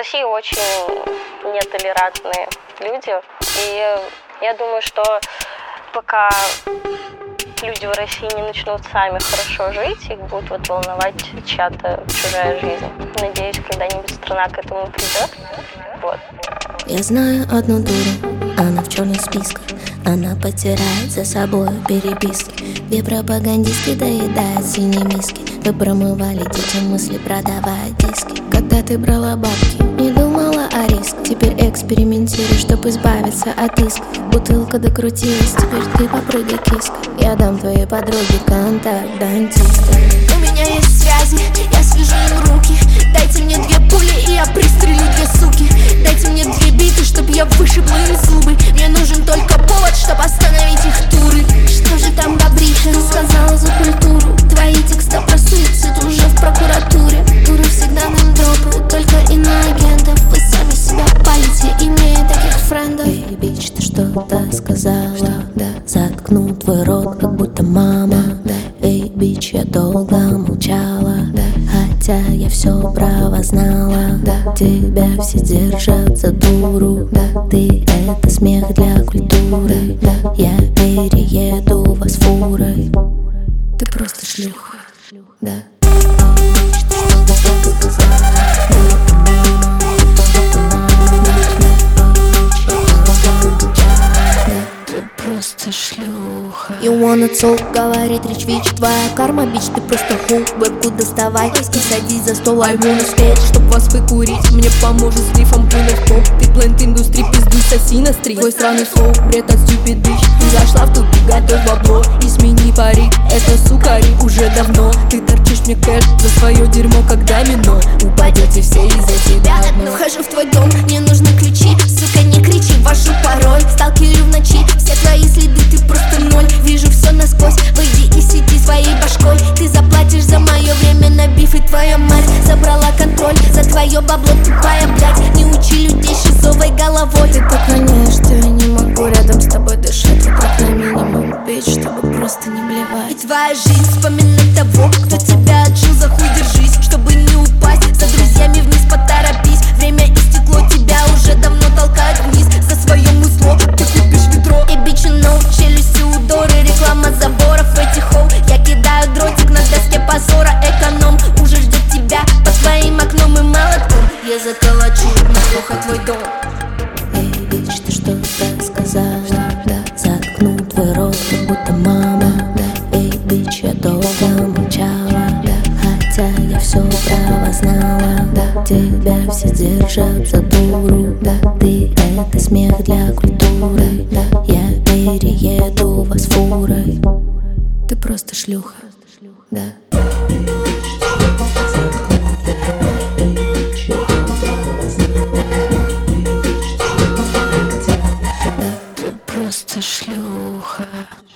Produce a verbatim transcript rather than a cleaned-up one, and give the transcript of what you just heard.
России очень нетолерантные люди. И я думаю, что пока люди в России не начнут сами хорошо жить, их будет вот волновать чья-то чужая жизнь. Надеюсь, когда-нибудь страна к этому придет. Вот. Я знаю одну дуру, она в черных списках. Она потирает за собой переписки. Две пропагандистки доедают синие миски. Вы промывали детям мысли, продавая диски. Когда ты брала бабки, не думала о риске. Теперь экспериментируй, чтоб избавиться от иска. Бутылка докрутилась, теперь ты попрыгай киска. Я дам твоей подруге контакт дантиста. У меня есть связи, я свяжу им руки. Дайте мне две пули, и я пристрелю две суки. Дайте мне две биты, чтоб я вышибла им зубы. Мне нужен только повод, чтоб остановить их туры. Что же там Габриша рассказала за культуру? Твои текста про суицид уже в прокуратуре. Туры всегда нам дропают, только иноагентов. Вы сами себя палите, имея таких френдов. Эй, бич, ты что-то сказала, да. Заткну твой рот, как будто мама, да. Эй, бич, я долго молчала, да. Хотя я все право знала, да. Тебя все держат за дуру, да. Ты это смех для культуры, да. Я перееду вас фурой. Ты просто шлюха, да. Просто шлюха. You wanna talk, говорит речь вич. Твоя карма, бич, ты просто ху. Вебку доставай и садись за стол. I wanna spеть, чтоб вас выкурить. Мне поможет с лифом пулер топ. Ты плент индустрии, пиздуй, соси на стрим. Твой странный флоу, бред от stupid bitch. Ты зашла в тупик, готовь бабло. И смени парик, это сука рик уже давно. Ты торчишь мне кэш за свое дерьмо, как домино. Упадете все из-за тебя одно. Вхожу в твой дом, мне нужны ключи. Сука, не кричи, ввожу пароль. Сталкерю в ночи, все твои следы, ты просто ноль. Вижу все насквозь, выйди и сиди своей башкой. Ты заплатишь за мое время на биф, и твоя мать забрала контроль за твое бабло, тупая, блядь. Не учи людей шизовой головой. Ты так воняешь, что я не могу рядом с тобой дышать. Вокруг на минимум, бич, чтобы просто не И блевать. твоя жизнь вспоминает того, кто тебя отжил, за хуй держись, чтобы не упасть. За друзьями вниз поторопись, время истекло, тебя уже давно толкают вниз. За свое музло ты купишь ведро. И бичи ноу, челюсти удоры, реклама заборов этих хоу. Я кидаю дротик на доске позора, эконом уже ждет тебя под твоим окном и молотком. Я заколочу наглухо твой дом. Эй, бич, ты что-то сказала, да. Заткну твой рот, как будто мама, да. Эй, бич, я долго молчала, да. Хотя я все право знала, да. Тебя все держат за дуру, да. Ты это смех для культуры, да. Я перееду вас фурой. Ты просто шлюха, да. Просто шлюха.